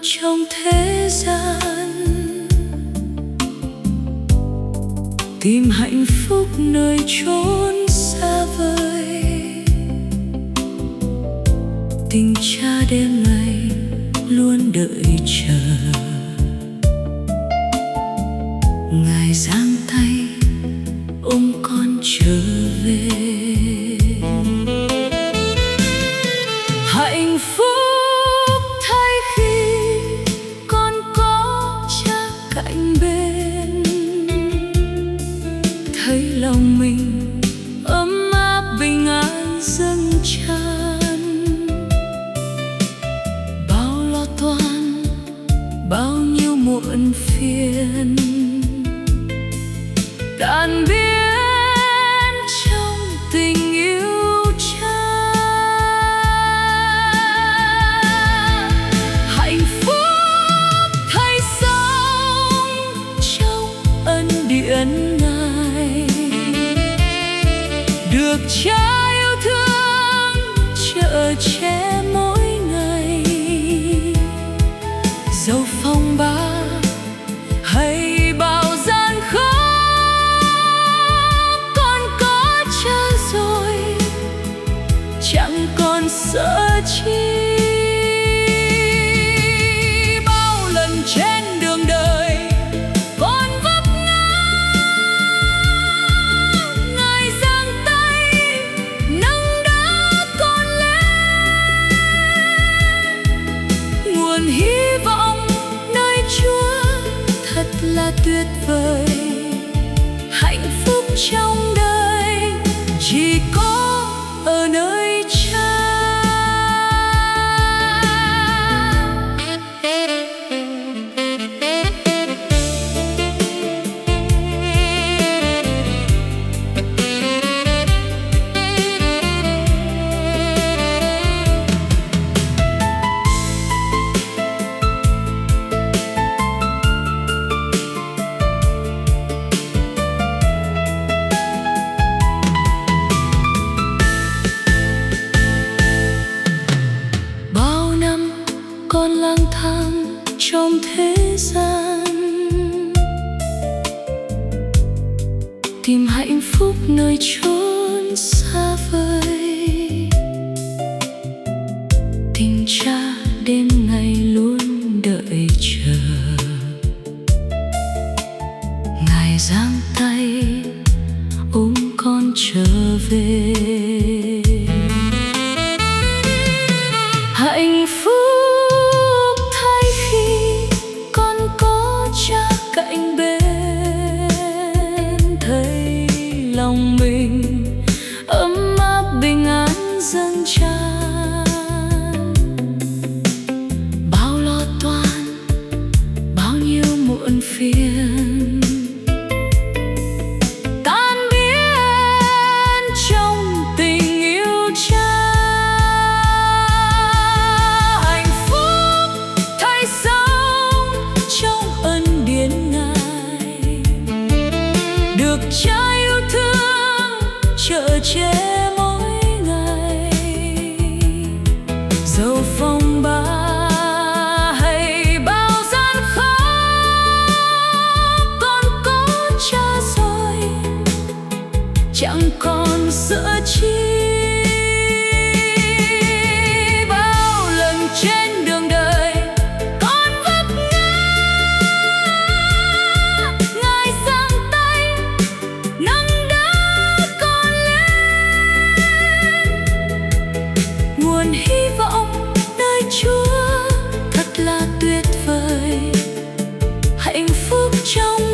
trong thế gian, tìm hạnh phúc nơi chốn xa vời. Tình cha đêm ngày luôn đợi chờ, Ngài giang tay ôm con trở về. Hạnh phúc thay khi con có cha cạnh bên, thấy lòng mình ấm áp bình an dâng tràn. Bao lo toan, bao nhiêu muộn phiền tan biến trong tình yêu cha. Hạnh phúc thay sống trong ân điển Ngài, được cha yêu thương chở che mỗi ngày. Dẫu phong ba hay bao gian khó, con có cha rồi chẳng còn sợ chi. Bao lần trên đường đời con vấp ngã, Ngài giang tay nâng đỡ con lên. Nguồn hy vọng nơi Chúa thật là tuyệt vời. Hạnh phúc trong đời chỉ có ở nơi cha. Con lang thang trong thế gian, tìm hạnh phúc nơi chốn xa vời. Tình cha đêm ngày luôn đợi chờ, Ngài giang tay ôm con trở về. Hạnh phúc cạnh bên, thấy lòng mình ấm áp bình an dâng tràn. Bao lo toan, bao nhiêu muộn phiền tan biến trong tình yêu cha. Hạnh phúc thay sống trong ân điển Ngài, được cha yêu thương chở che mỗi ngày. Dẫu phong ba hay bao gian khó, con có cha rồi chẳng còn sợ chi. Bao lần trên đường đời con vấp ngã, Ngài giang tay nâng đỡ con lên. Nguồn hy vọng nơi Chúa thật là tuyệt vời. Hạnh phúc trong